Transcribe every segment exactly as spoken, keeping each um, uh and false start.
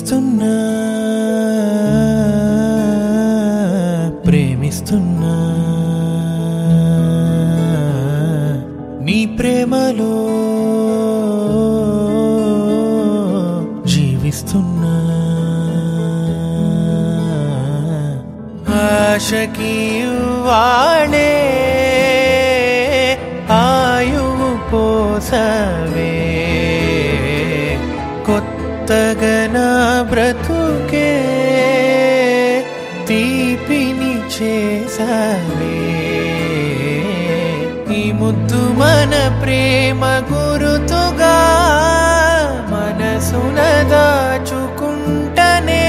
ప్రేమిస్తున్నా ప్రేమిస్తున్నా నీ ప్రేమలో జీవిస్తున్నా ఆశకి వాడే ఆయువు పోసవే కొత్తగా నా బ్రతుకే తీపిని చేసవే ఈ ముద్దు మన ప్రేమ గురుతుగా మనసున దాచుకుంటనే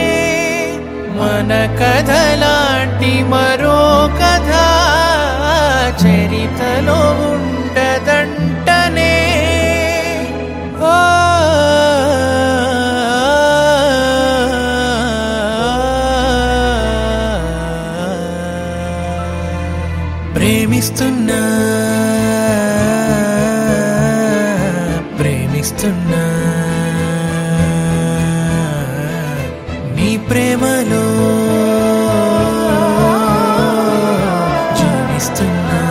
మన కథలాంటి మరో కథ చరితలో ఉండదంటనే ఓ ప్రేమిస్తున్నా ప్రేమిస్తున్నా నీ ప్రేమలో జీవిస్తున్నా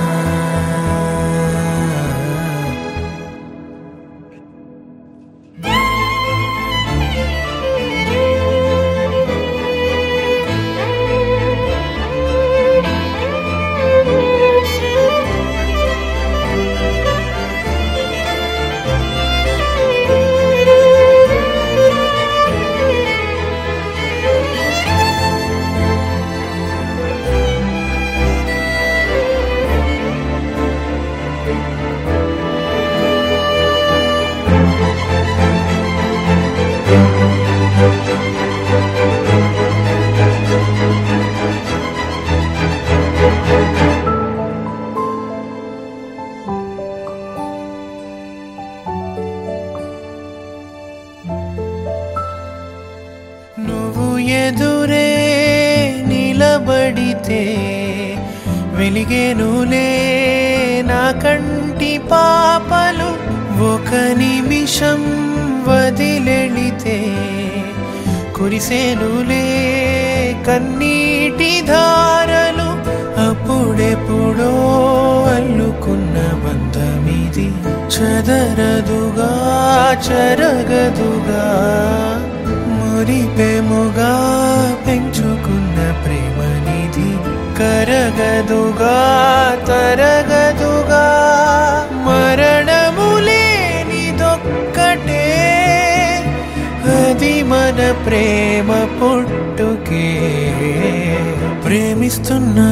నువ్వు ఎదురే నిలబడితే వెలిగేనులే నా కంటి పాపలు ఒక నిమిషం వదిలెళితే కురిసేనులే కన్నీటి ధారలు అప్పుడెప్పుడో అల్లుకున్న బంధమిది చదరదుగా చరగదుగా మురిపెముగా పెంచుకున్న ప్రేమనిది కరగదుగా తరగదుగా మరణము లేనిదొక్కటే అది మన ప్రేమ పుట్టుకే ప్రేమిస్తున్నా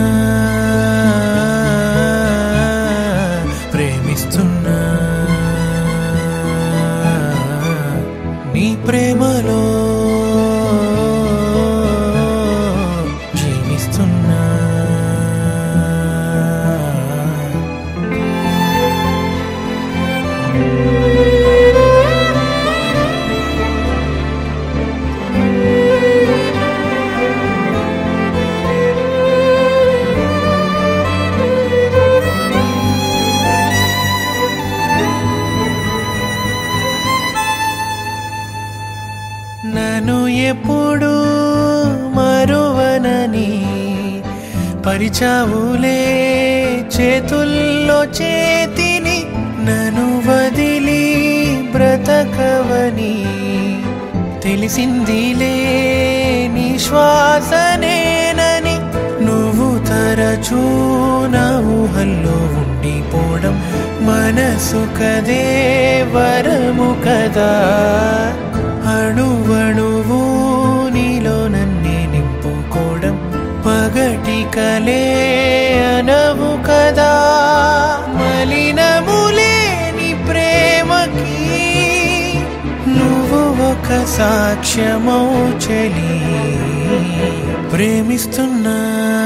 ప్రేమిస్తున్నా నీ ప్రేమలో జీవిస్తున్నా నన్ను ఎప్పుడు మరువనని పరిచావులే చేతుల్లో చేతిని నన్ను వదిలి బ్రతకవని తెలిసిందిలే నీ శ్వాసనేనని నువ్వు తరచూ నా ఊహల్లో ఉండిపోవడం మనసు కదే వరము కదా అణువణువు నీలో నన్నే నింపుకోవడం పగటి కలే అనవు కదా మలినములేని ప్రేమకి నువ్వు ఒక సాక్ష్యమౌ చలి ప్రేమిస్తున్నా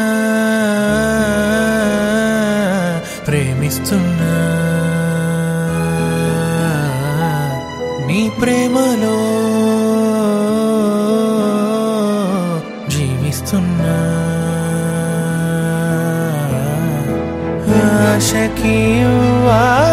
ప్రేమిస్తున్నా నీ ప్రేమలో జీవిస్తున్నా ఆశకి